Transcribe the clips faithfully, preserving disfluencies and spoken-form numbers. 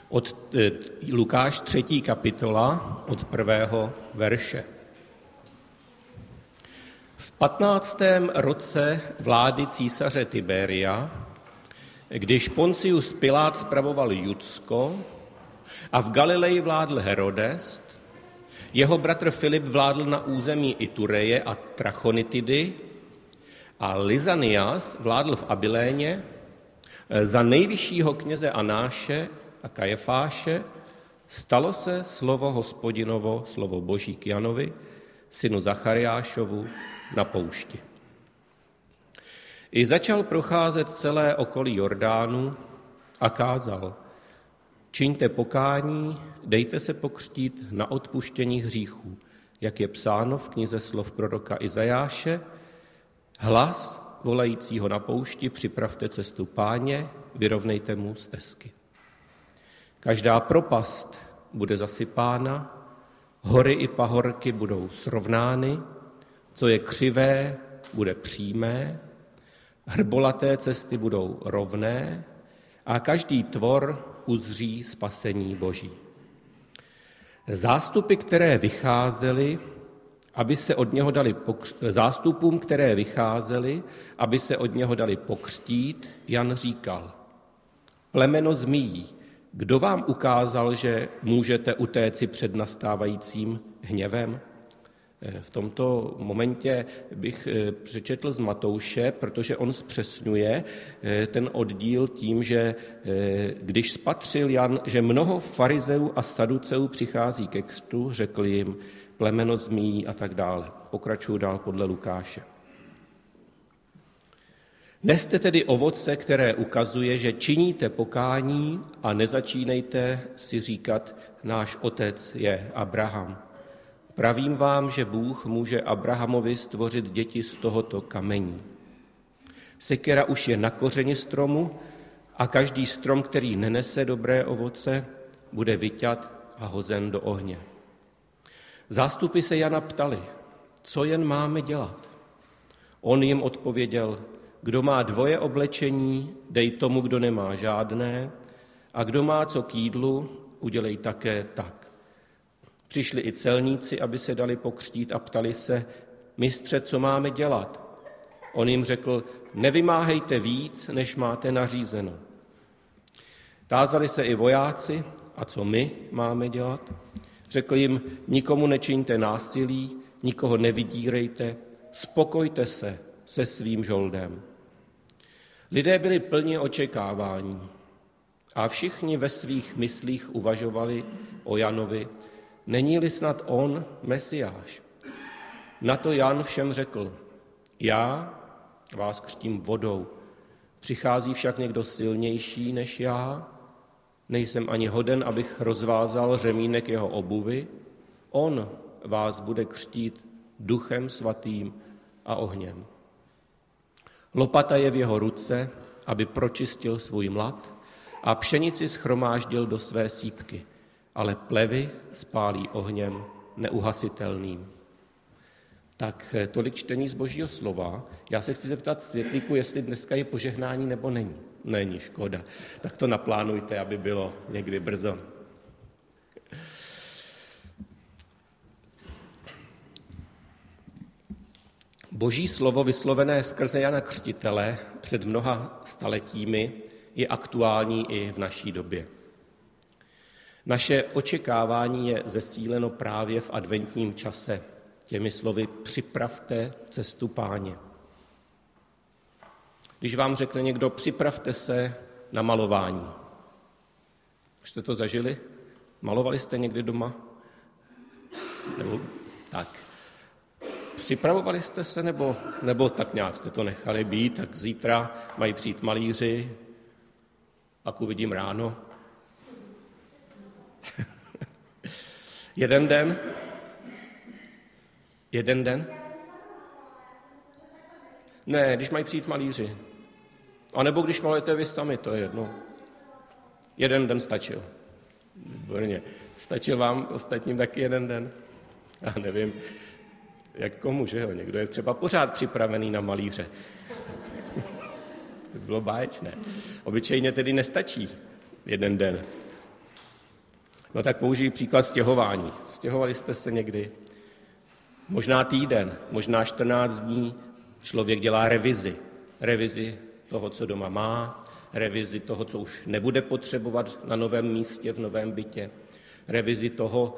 Od Lukáš třetí kapitola od prvého verše. V patnáctém roce vlády císaře Tiberia, když Poncius Pilát spravoval Judsko a v Galileji vládl Herodes, jeho bratr Filip vládl na území Itureje a Trachonitidy a Lysanias vládl v Abiléně, za nejvyššího kněze Anáše a Kajefáše stalo se slovo Hospodinovo, slovo Boží k Janovi, synu Zachariášovu, na poušti. I začal procházet celé okolí Jordánu a kázal: čiňte pokání, dejte se pokřtít na odpuštění hříchů, jak je psáno v knize slov proroka Izajáše, hlas volajícího na poušti, připravte cestu Páně, vyrovnejte mu stezky. Každá propast bude zasypána, hory i pahorky budou srovnány, co je křivé, bude přímé, hrbolaté cesty budou rovné a každý tvor uzří spasení Boží. Zástupy, které vycházely, aby se od něho dali pokř... zástupům, které vycházely, aby se od něho dali pokřtít, Jan říkal: plemeno zmíjí, kdo vám ukázal, že můžete utéci před nastávajícím hněvem? V tomto momentě bych přečetl z Matouše, protože on zpřesňuje ten oddíl tím, že když spatřil Jan, že mnoho farizeů a saduceů přichází ke křtu, řekl jim plemeno zmíjí a tak dále. Pokračuju dál podle Lukáše. Neste tedy ovoce, které ukazuje, že činíte pokání a nezačínejte si říkat, náš otec je Abraham. Pravím vám, že Bůh může Abrahamovi stvořit děti z tohoto kamení. Sekera už je na kořeni stromu a každý strom, který nenese dobré ovoce, bude vyťat a hozen do ohně. Zástupy se Jana ptali, co jen máme dělat. On jim odpověděl: kdo má dvoje oblečení, dej tomu, kdo nemá žádné, a kdo má co k jídlu, udělej také tak. Přišli i celníci, aby se dali pokřtít a ptali se: mistře, co máme dělat? On jim řekl: nevymáhejte víc, než máte nařízeno. Tázali se i vojáci: a co my máme dělat? Řekl jim: nikomu nečiňte násilí, nikoho nevydírejte, spokojte se se svým žoldem. Lidé byli plni očekávání a všichni ve svých myslích uvažovali o Janovi, není-li snad on Mesiáš. Na to Jan všem řekl: já vás křtím vodou, přichází však někdo silnější než já, nejsem ani hoden, abych rozvázal řemínek jeho obuvy, on vás bude křtít duchem svatým a ohněm. Lopata je v jeho ruce, aby pročistil svůj mlad a pšenici shromáždil do své sýpky, ale plevy spálí ohněm neuhasitelným. Tak tolik čtení z Božího slova. Já se chci zeptat Světlíku, jestli dneska je požehnání nebo není. Není, škoda. Tak to naplánujte, aby bylo někdy brzo. Boží slovo vyslovené skrze Jana Křtitele před mnoha staletími je aktuální i v naší době. Naše očekávání je zesíleno právě v adventním čase těmi slovy připravte cestu Páně. Když vám řekne někdo připravte se na malování. Už jste to zažili? Malovali jste někdy doma? Nebo tak. Připravovali jste se, nebo, nebo tak nějak jste to nechali být, tak zítra mají přijít malíři, pak uvidím ráno. Jeden den? Jeden den? Ne, když mají přijít malíři. A nebo když malujete vy sami, to je jedno. Jeden den stačil. Výborně. Stačil vám ostatním taky jeden den? Já nevím, jak komu, že jo? Někdo je třeba pořád připravený na malíře. To by bylo báječné. Obyčejně tedy nestačí jeden den. No tak použiji příklad stěhování. Stěhovali jste se někdy? Možná týden, možná čtrnáct dní člověk dělá revizi. Revizi toho, co doma má, revizi toho, co už nebude potřebovat na novém místě, v novém bytě, revizi toho,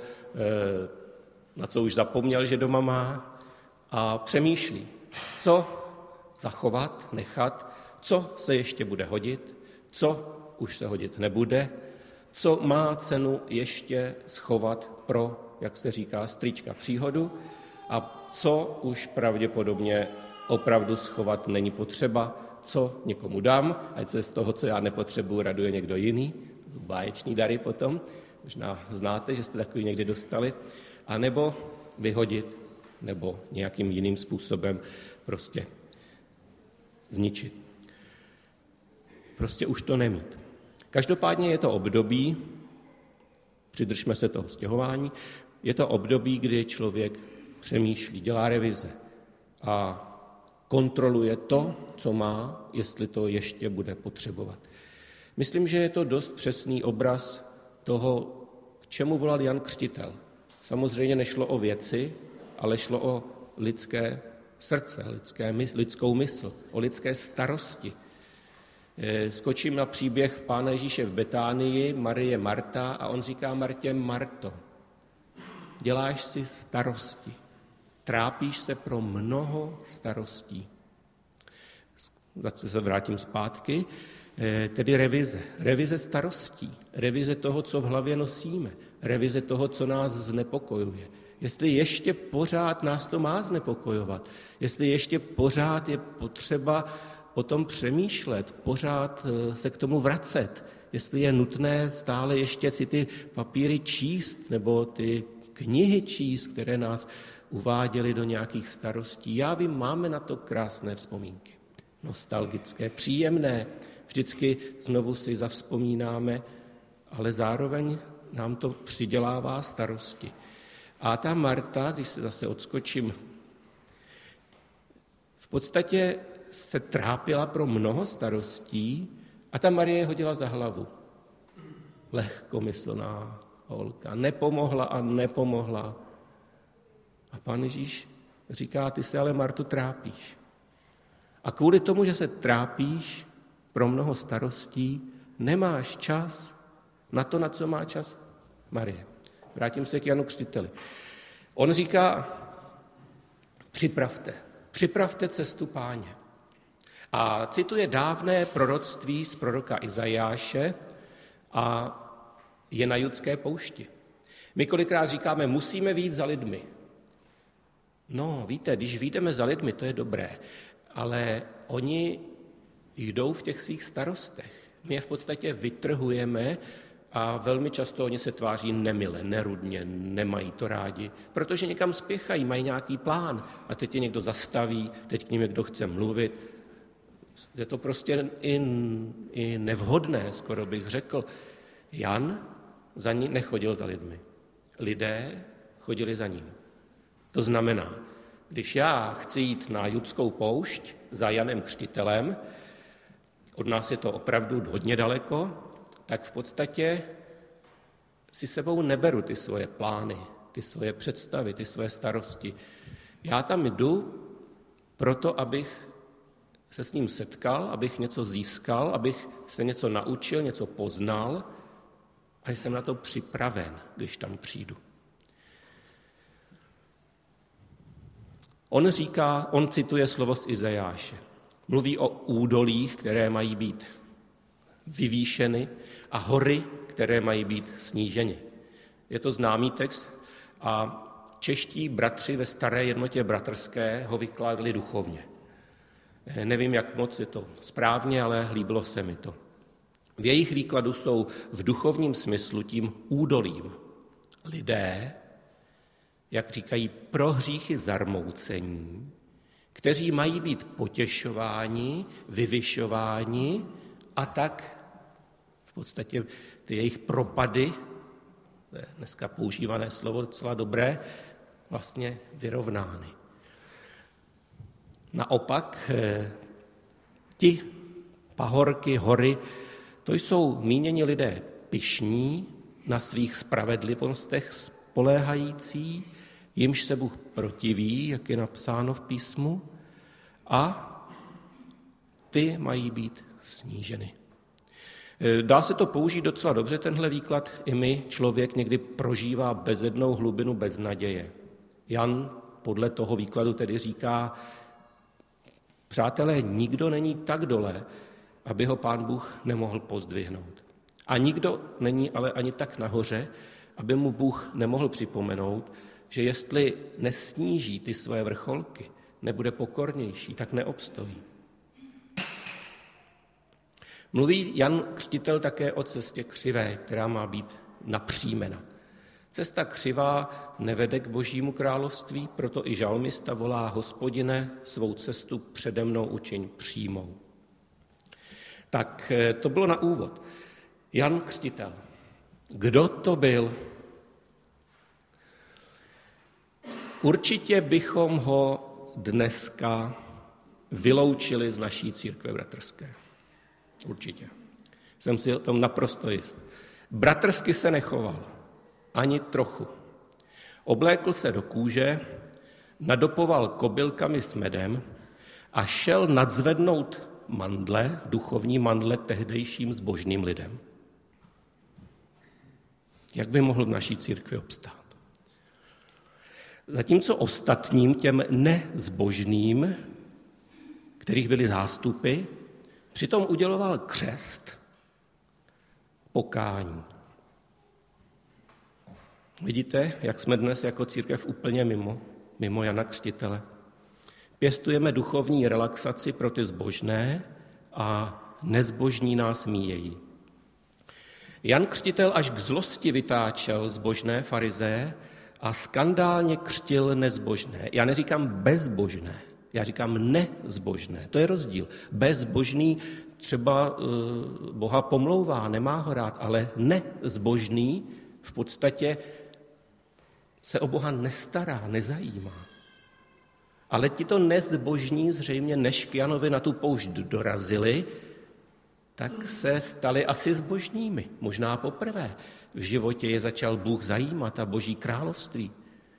na co už zapomněl, že doma má, a přemýšlí, co zachovat, nechat, co se ještě bude hodit, co už se hodit nebude, co má cenu ještě schovat pro, jak se říká, strýčka příhodu, a co už pravděpodobně opravdu schovat není potřeba, co někomu dám, ať se z toho, co já nepotřebuji, raduje někdo jiný, báječní dary potom, možná znáte, že jste takový někdy dostali, anebo vyhodit, nebo nějakým jiným způsobem prostě zničit. Prostě už to nemít. Každopádně je to období, přidržme se toho stěhování, je to období, kdy člověk přemýšlí, dělá revize a kontroluje to, co má, jestli to ještě bude potřebovat. Myslím, že je to dost přesný obraz toho, k čemu volal Jan Křtitel. Samozřejmě nešlo o věci, ale šlo o lidské srdce, lidské, lidskou mysl, o lidské starosti. Skočím na příběh Pána Ježíše v Betánii, Marie Marta, a on říká Martě: Marto, děláš si starosti, trápíš se pro mnoho starostí. Zase se vrátím zpátky, tedy revize. Revize starostí, revize toho, co v hlavě nosíme, revize toho, co nás znepokojuje. Jestli ještě pořád nás to má znepokojovat, jestli ještě pořád je potřeba o tom přemýšlet, pořád se k tomu vracet, jestli je nutné stále ještě si ty papíry číst nebo ty knihy číst, které nás uváděly do nějakých starostí. Já vím, máme na to krásné vzpomínky. Nostalgické, příjemné, vždycky znovu si zavzpomínáme, ale zároveň nám to přidělává starosti. A ta Marta, když se zase odskočím, v podstatě se trápila pro mnoho starostí a ta Marie je hodila za hlavu. Lehkomyslná holka, nepomohla a nepomohla. A Pán Ježíš říká: ty se ale, Martu, trápíš. A kvůli tomu, že se trápíš pro mnoho starostí, nemáš čas na to, na co má čas Marie. Vrátím se k Janu Křtiteli. On říká: připravte, připravte cestu Páně. A cituje dávné proroctví z proroka Izajáše a je na judské poušti. My kolikrát říkáme, musíme vyjít za lidmi. No, víte, když vyjdeme za lidmi, to je dobré, ale oni jdou v těch svých starostech. My je v podstatě vytrhujeme a velmi často oni se tváří nemile, nerudně, nemají to rádi, protože někam spěchají, mají nějaký plán a teď je někdo zastaví, teď k nim někdo chce mluvit. Je to prostě i, i nevhodné, skoro bych řekl. Jan za ní nechodil za lidmi. Lidé chodili za ním. To znamená, když já chci jít na judskou poušť za Janem Křtitelem, od nás je to opravdu hodně daleko, tak v podstatě si sebou neberu ty svoje plány, ty svoje představy, ty svoje starosti. Já tam jdu proto, abych se s ním setkal, abych něco získal, abych se něco naučil, něco poznal a jsem na to připraven, když tam přijdu. On říká, on cituje slovo z Izajáše. Mluví o údolích, které mají být vyvýšeny a hory, které mají být sníženy. Je to známý text a čeští bratři ve staré jednotě bratrské ho vykládali duchovně. Nevím, jak moc je to správně, ale líbilo se mi to. V jejich výkladu jsou v duchovním smyslu tím údolím lidé, jak říkají, pro hříchy zarmoucení, kteří mají být potěšováni, vyvyšováni a tak v podstatě ty jejich propady, to je dneska používané slovo docela dobré, vlastně vyrovnány. Naopak ti pahorky, hory, to jsou míněni lidé pyšní, na svých spravedlivostech spoléhající, jimž se Bůh protiví, jak je napsáno v písmu, a ty mají být sníženy. Dá se to použít docela dobře, tenhle výklad. I my, člověk, někdy prožívá bezednou hlubinu beznaděje. Jan podle toho výkladu tedy říká, přátelé, nikdo není tak dole, aby ho Pán Bůh nemohl pozdvihnout. A nikdo není ale ani tak nahoře, aby mu Bůh nemohl připomenout, že jestli nesníží ty své vrcholky, nebude pokornější, tak neobstojí. Mluví Jan Křtitel také o cestě křivé, která má být napřímena. Cesta křivá nevede k Božímu království, proto i žalmista volá: Hospodine, svou cestu přede mnou učiň přímou. Tak to bylo na úvod. Jan Křtitel. Kdo to byl? Určitě bychom ho dneska vyloučili z naší církve bratrské. Určitě. Jsem si o tom naprosto jist. Bratrsky se nechoval. Ani trochu. Oblékl se do kůže, nadopoval kobylkami s medem a šel nadzvednout mandle, duchovní mandle tehdejším zbožným lidem. Jak by mohl v naší církvi obstát? Zatímco ostatním, těm nezbožným, kterých byly zástupy, přitom uděloval křest pokání. Vidíte, jak jsme dnes jako církev úplně mimo, mimo Jana Křtitele. Pěstujeme duchovní relaxaci pro ty zbožné a nezbožní nás míjejí. Jan Křtitel až k zlosti vytáčel zbožné farizeje a skandálně křtil nezbožné. Já neříkám bezbožné, já říkám nezbožné. To je rozdíl. Bezbožný třeba uh, Boha pomlouvá, nemá ho rád, ale nezbožný v podstatě se o Boha nestará, nezajímá. Ale tito nezbožní zřejmě, než k Janovi na tu poušť dorazili, tak se stali asi zbožními. Možná poprvé v životě je začal Bůh zajímat a Boží království.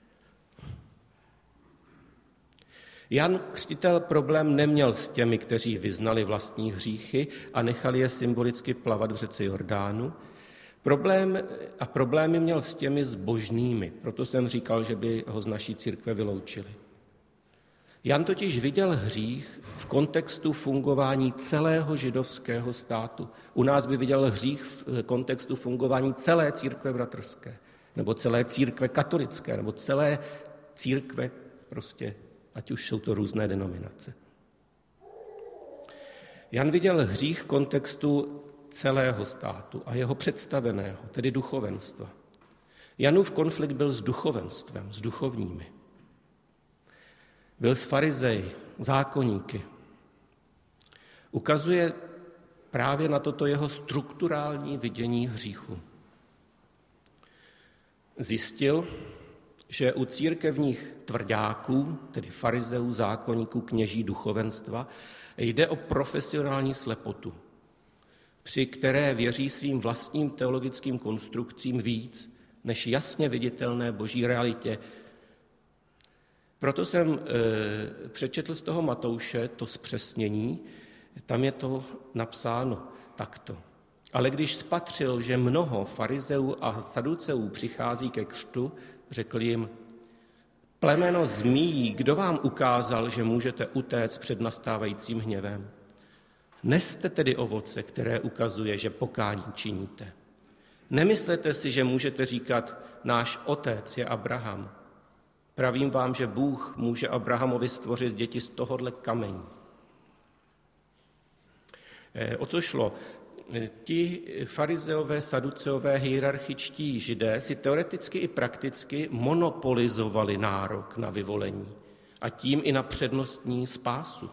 Jan Křtitel problém neměl s těmi, kteří vyznali vlastní hříchy a nechali je symbolicky plavat v řece Jordánu. Problém a problémy měl s těmi zbožnými, proto jsem říkal, že by ho z naší církve vyloučili. Jan totiž viděl hřích v kontextu fungování celého židovského státu. U nás by viděl hřích v kontextu fungování celé církve bratrské, nebo celé církve katolické, nebo celé církve prostě, ať už jsou to různé denominace. Jan viděl hřích v kontextu celého státu a jeho představeného, tedy duchovenstva. Janův konflikt byl s duchovenstvem, s duchovními. Byl s farizeji, zákoníky. Ukazuje právě na toto jeho strukturální vidění hříchu. Zjistil, že u církevních tvrďáků, tedy farizeů, zákoníků, kněží, duchovenstva, jde o profesionální slepotu, při které věří svým vlastním teologickým konstrukcím víc než jasně viditelné boží realitě. Proto jsem e, přečetl z toho Matouše to zpřesnění, tam je to napsáno takto. Ale když spatřil, že mnoho farizeů a saduceů přichází ke křtu, řekl jim: Plemeno zmíjí, kdo vám ukázal, že můžete utéct před nastávajícím hněvem? Neste tedy ovoce, které ukazuje, že pokání činíte. Nemyslete si, že můžete říkat, náš otec je Abraham. Pravím vám, že Bůh může Abrahamovi stvořit děti z tohohle kamení. O co šlo? Ti farizeové, saduceové, hierarchičtí židé si teoreticky i prakticky monopolizovali nárok na vyvolení a tím i na přednostní spásu.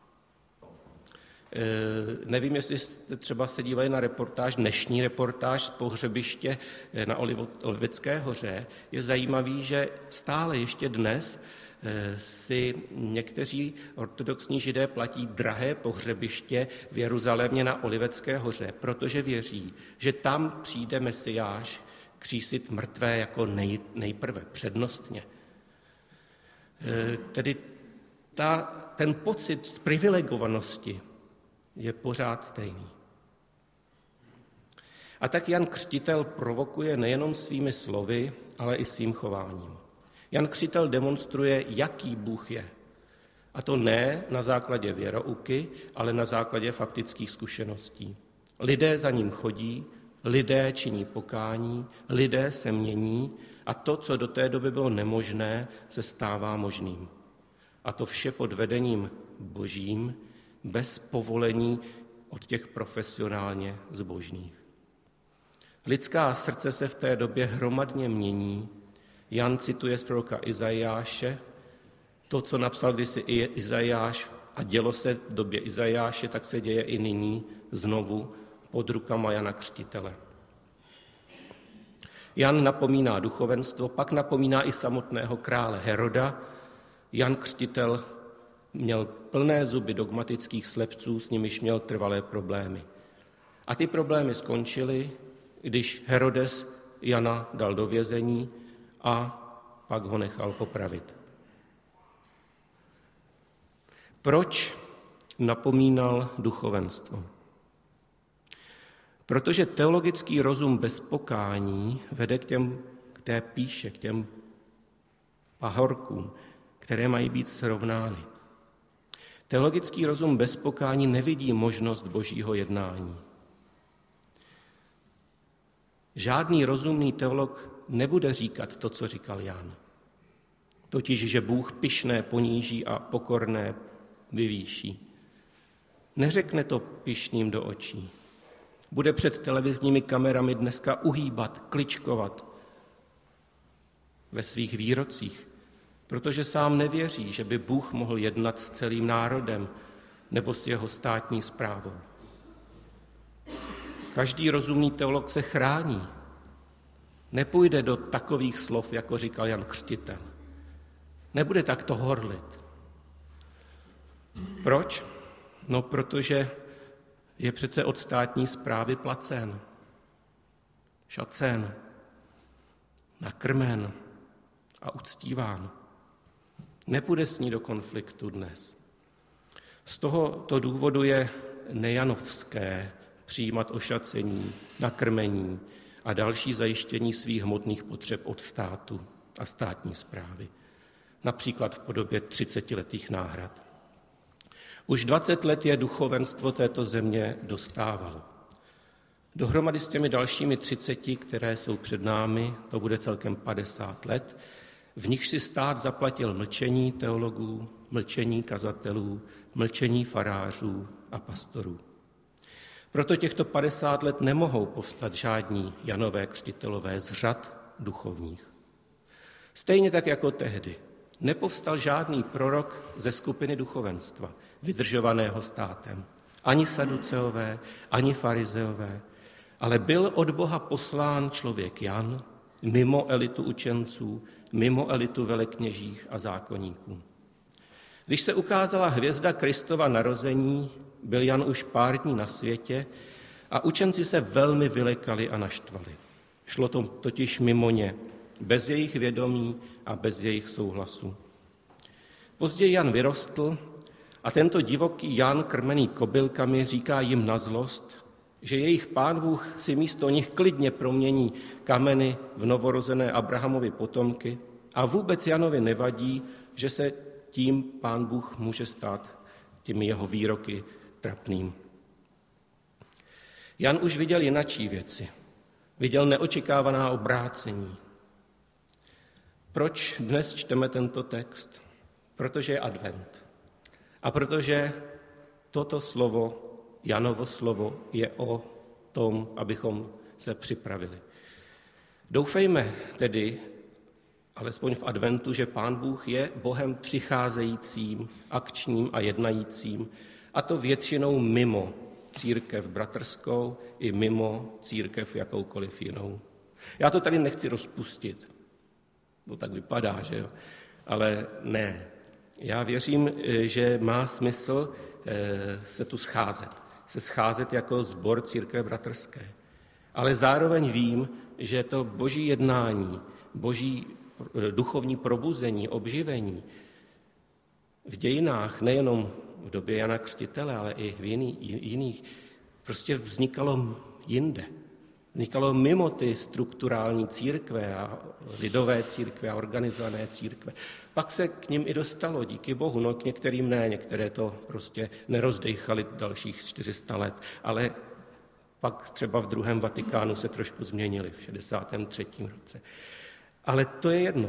Nevím, jestli jste třeba se dívali na reportáž, dnešní reportáž z pohřebiště na Olivecké hoře. Je zajímavý, že stále ještě dnes si někteří ortodoxní židé platí drahé pohřebiště v Jeruzalémě na Olivecké hoře, protože věří, že tam přijde Mesiáš, křísit mrtvé jako nej, nejprve, přednostně. E, tedy ta, ten pocit privilegovanosti je pořád stejný. A tak Jan Křtitel provokuje nejenom svými slovy, ale i svým chováním. Jan Křtitel demonstruje, jaký Bůh je. A to ne na základě věrouky, ale na základě faktických zkušeností. Lidé za ním chodí, lidé činí pokání, lidé se mění a to, co do té doby bylo nemožné, se stává možným. A to vše pod vedením Božím, bez povolení od těch profesionálně zbožných. Lidská srdce se v té době hromadně mění. Jan cituje z proroka Izajáše, to, co napsal kdysi Izajáš a dělo se v době Izajáše, tak se děje i nyní znovu pod rukama Jana Křtitele. Jan napomíná duchovenstvo, pak napomíná i samotného krále Heroda. Jan Křtitel měl plné zuby dogmatických slepců, s nimiž měl trvalé problémy. A ty problémy skončily, když Herodes Jana dal do vězení a pak ho nechal popravit. Proč napomínal duchovenstvo? Protože teologický rozum bez pokání vede k, těm, k té píše, k těm pahorkům, které mají být srovnány. Teologický rozum bez pokání nevidí možnost Božího jednání. Žádný rozumný teolog nebude říkat to, co říkal Jan. Totiž, že Bůh pyšné poníží a pokorné vyvýší. Neřekne to pyšným do očí. Bude před televizními kamerami dneska uhýbat, kličkovat ve svých výrocích, protože sám nevěří, že by Bůh mohl jednat s celým národem nebo s jeho státní správou. Každý rozumný teolog se chrání. Nepůjde do takových slov, jako říkal Jan Křtitel. Nebude takto horlit. Proč? No, protože je přece od státní správy placen, šacen, nakrmen a uctíván. Nepůjde s ní do konfliktu dnes. Z tohoto důvodu je nejanovské přijímat ošacení, nakrmení a další zajištění svých hmotných potřeb od státu a státní správy, například v podobě třicetiletých náhrad. Už dvacet let je duchovenstvo této země dostávalo. Dohromady s těmi dalšími třiceti, které jsou před námi, to bude celkem padesát let, v nich si stát zaplatil mlčení teologů, mlčení kazatelů, mlčení farářů a pastorů. Proto těchto padesát let nemohou povstat žádní Janové Křtitelové z řad duchovních. Stejně tak jako tehdy nepovstal žádný prorok ze skupiny duchovenstva, vydržovaného státem. Ani saduceové, ani farizeové, ale byl od Boha poslán člověk Jan, mimo elitu učenců, mimo elitu velekněžích a zákonníků. Když se ukázala hvězda Kristova narození, byl Jan už pár dní na světě a učenci se velmi vylekali a naštvali. Šlo to totiž mimo ně, bez jejich vědomí a bez jejich souhlasu. Později Jan vyrostl a tento divoký Jan, krmený kobylkami, říká jim na zlost, že jejich Pán Bůh si místo nich klidně promění kameny v novorozené Abrahamovi potomky a vůbec Janovi nevadí, že se tím Pán Bůh může stát těmi jeho výroky trapným. Jan už viděl jinačí věci. Viděl neočekávaná obrácení. Proč dnes čteme tento text? Protože je advent. A protože toto slovo, Janovo slovo, je o tom, abychom se připravili. Doufejme tedy, alespoň v adventu, že Pán Bůh je Bohem přicházejícím, akčním a jednajícím, a to většinou mimo církev bratrskou i mimo církev jakoukoliv jinou. Já to tady nechci rozpustit, to tak vypadá, že jo? Ale ne. Já věřím, že má smysl se tu scházet, se scházet jako sbor církve bratrské. Ale zároveň vím, že to boží jednání, boží duchovní probuzení, obživení v dějinách, nejenom v době Jana Křtitele, ale i v jiný, jiných, prostě vznikalo jinde. Vznikalo mimo ty strukturální církve a lidové církve a organizované církve. Pak se k nim i dostalo, díky Bohu, no k některým ne, některé to prostě nerozdejchali dalších čtyři sta let, ale pak třeba v druhém Vatikánu se trošku změnili v šedesátém třetím roce. Ale to je jedno.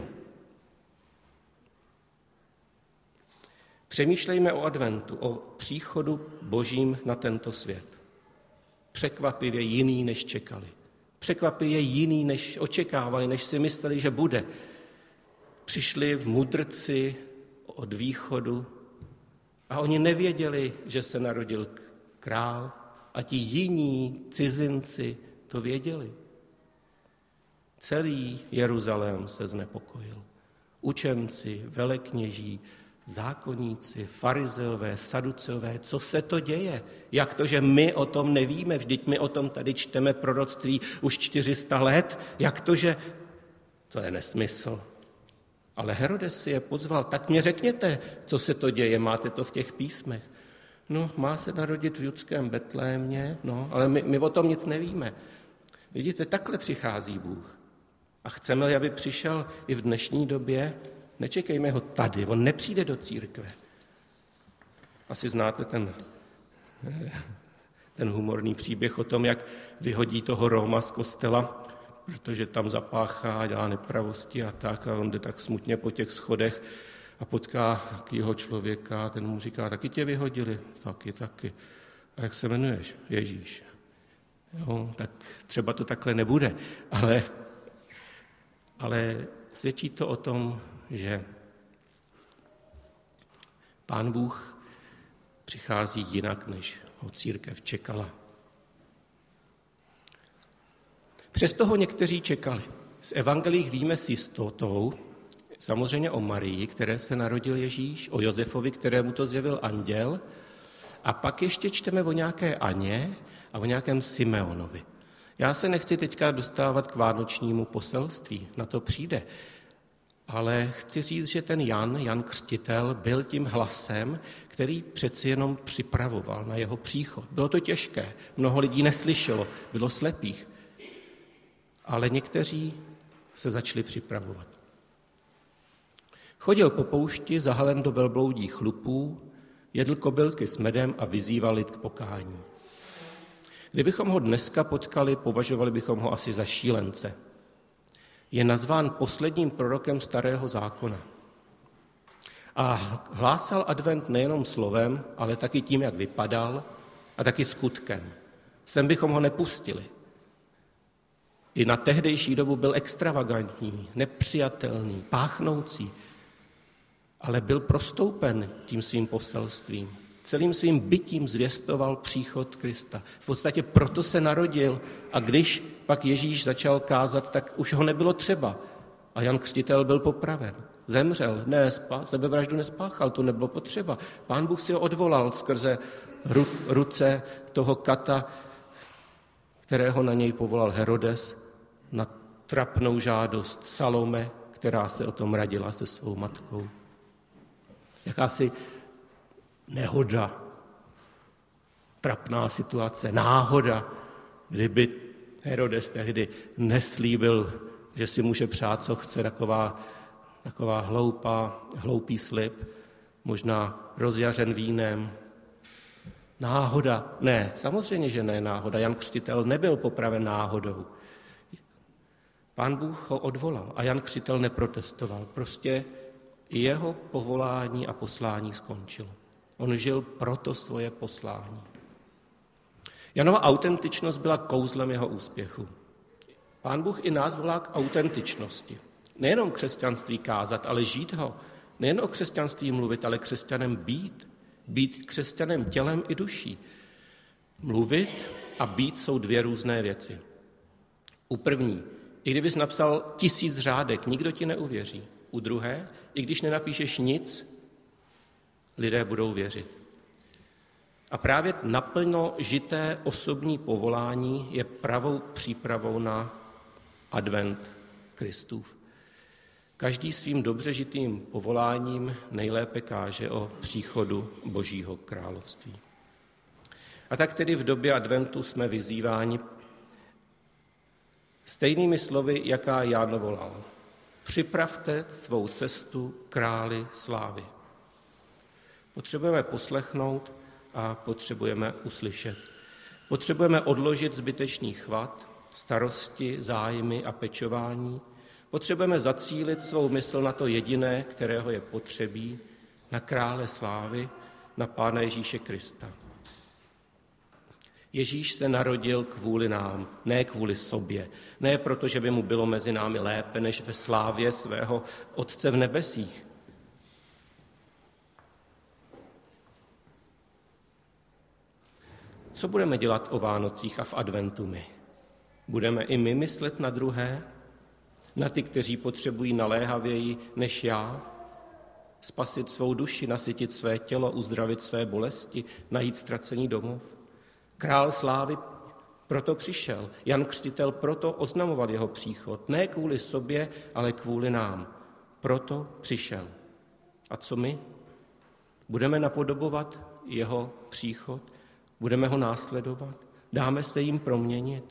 Přemýšlejme o adventu, o příchodu božím na tento svět. Překvapivě jiný, než čekali. Překvapivě jiný, než očekávali, než si mysleli, že bude. Přišli mudrci od východu a oni nevěděli, že se narodil král a ti jiní cizinci to věděli. Celý Jeruzalém se znepokojil. Učenci, velekněží, zákonníci, farizeové, saduceové, co se to děje? Jak to, že my o tom nevíme? Vždyť my o tom tady čteme proroctví už čtyři sta let. Jak to, že... To je nesmysl. Ale Herodes si je pozval, tak mě řekněte, co se to děje, máte to v těch písmech. No, má se narodit v judském Betlémě, no, ale my, my o tom nic nevíme. Vidíte, takhle přichází Bůh. A chceme-li, aby přišel i v dnešní době, nečekejme ho tady, on nepřijde do církve. Asi znáte ten, ten humorný příběh o tom, jak vyhodí toho Róma z kostela, protože tam zapáchá, dělá nepravosti a tak, a on jde tak smutně po těch schodech a potká takového člověka a ten mu říká, taky tě vyhodili? Taky, taky. A jak se jmenuješ? Ježíš. Jo, tak třeba to takhle nebude, ale, ale svědčí to o tom, že Pán Bůh přichází jinak, než ho církev čekala. Přesto ho někteří čekali. Z evangelích víme s jistotou, samozřejmě o Marii, které se narodil Ježíš, o Josefovi, kterému to zjevil anděl, a pak ještě čteme o nějaké Aně a o nějakém Simeonovi. Já se nechci teďka dostávat k vánočnímu poselství, na to přijde, ale chci říct, že ten Jan, Jan Křtitel, byl tím hlasem, který přeci jenom připravoval na jeho příchod. Bylo to těžké, mnoho lidí neslyšelo, bylo slepých, ale někteří se začali připravovat. Chodil po poušti, zahalen do velbloudích chlupů, jedl kobylky s medem a vyzýval lid k pokání. Kdybychom ho dneska potkali, považovali bychom ho asi za šílence. Je nazván posledním prorokem Starého zákona. A hlásal advent nejenom slovem, ale taky tím, jak vypadal, a taky skutkem. Sem bychom ho nepustili. I na tehdejší dobu byl extravagantní, nepřijatelný, páchnoucí, ale byl prostoupen tím svým poselstvím. Celým svým bytím zvěstoval příchod Krista. V podstatě proto se narodil a když pak Ježíš začal kázat, tak už ho nebylo třeba. A Jan Křtitel byl popraven. Zemřel, ne, sebevraždu nespáchal, to nebylo potřeba. Pán Bůh si ho odvolal skrze ru, ruce toho kata, kterého na něj povolal Herodes, na trapnou žádost Salome, která se o tom radila se svou matkou. Jakási nehoda, trapná situace, náhoda, kdyby Herodes tehdy neslíbil, že si může přát, co chce, taková, taková hloupá, hloupý slib, možná rozjařen vínem. Náhoda? Ne, samozřejmě, že ne náhoda. Jan Křtitel nebyl popraven náhodou. Pán Bůh ho odvolal a Jan Křtitel neprotestoval. Prostě jeho povolání a poslání skončilo. On žil proto svoje poslání. Janova autentičnost byla kouzlem jeho úspěchu. Pán Bůh i nás volá k autentičnosti. Nejenom křesťanství kázat, ale žít ho. Nejen o křesťanství mluvit, ale křesťanem být. Být křesťanem tělem i duší. Mluvit a být jsou dvě různé věci. U první, i kdybys napsal tisíc řádek, nikdo ti neuvěří. U druhé, i když nenapíšeš nic, lidé budou věřit. A právě naplno žité osobní povolání je pravou přípravou na advent Kristův. Každý svým dobře žitým povoláním nejlépe káže o příchodu Božího království. A tak tedy v době adventu jsme vyzýváni stejnými slovy, jaká Jan volal. Připravte svou cestu králi slávy. Potřebujeme poslechnout a potřebujeme uslyšet. Potřebujeme odložit zbytečný chvat, starosti, zájmy a pečování. Potřebujeme zacílit svou mysl na to jediné, kterého je potřebí, na krále slávy, na Pána Ježíše Krista. Ježíš se narodil kvůli nám, ne kvůli sobě, ne proto, že by mu bylo mezi námi lépe, než ve slávě svého Otce v nebesích. Co budeme dělat o Vánocích a v adventu my? Budeme i my myslet na druhé, na ty, kteří potřebují naléhavěji než já, spasit svou duši, nasytit své tělo, uzdravit své bolesti, najít ztracený domov? Král slávy proto přišel. Jan Křtitel proto oznamoval jeho příchod. Ne kvůli sobě, ale kvůli nám. Proto přišel. A co my? Budeme napodobovat jeho příchod? Budeme ho následovat? Dáme se jim proměnit?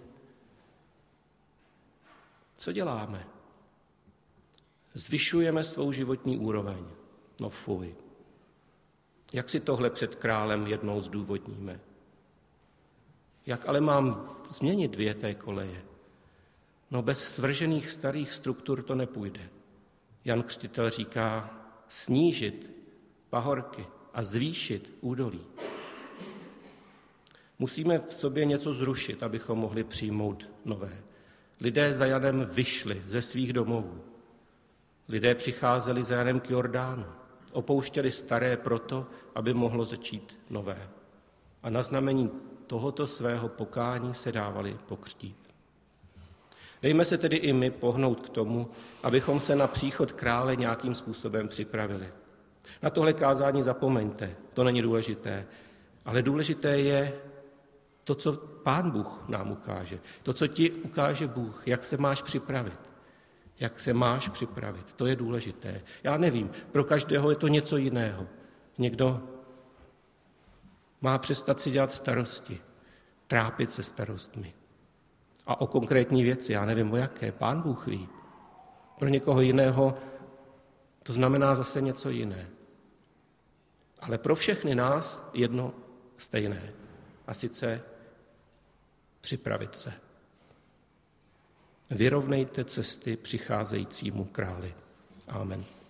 Co děláme? Zvyšujeme svou životní úroveň. No fuj. Jak si tohle před králem jednou zdůvodníme? Jak ale mám změnit dvě té koleje? No bez svržených starých struktur to nepůjde. Jan Křtitel říká snížit pahorky a zvýšit údolí. Musíme v sobě něco zrušit, abychom mohli přijmout nové. Lidé za Janem vyšli ze svých domovů. Lidé přicházeli za Janem k Jordánu. Opouštěli staré proto, aby mohlo začít nové. A na znamení tohoto svého pokání se dávali pokřtít. Dejme se tedy i my pohnout k tomu, abychom se na příchod krále nějakým způsobem připravili. Na tohle kázání zapomeňte, to není důležité, ale důležité je to, co Pán Bůh nám ukáže, to, co ti ukáže Bůh, jak se máš připravit. Jak se máš připravit, to je důležité. Já nevím, pro každého je to něco jiného. Někdo má přestat si dělat starosti, trápit se starostmi. A o konkrétní věci, já nevím o jaké, Pán Bůh ví. Pro někoho jiného to znamená zase něco jiné. Ale pro všechny nás jedno stejné. A sice připravit se. Vyrovnejte cesty přicházejícímu králi. Amen.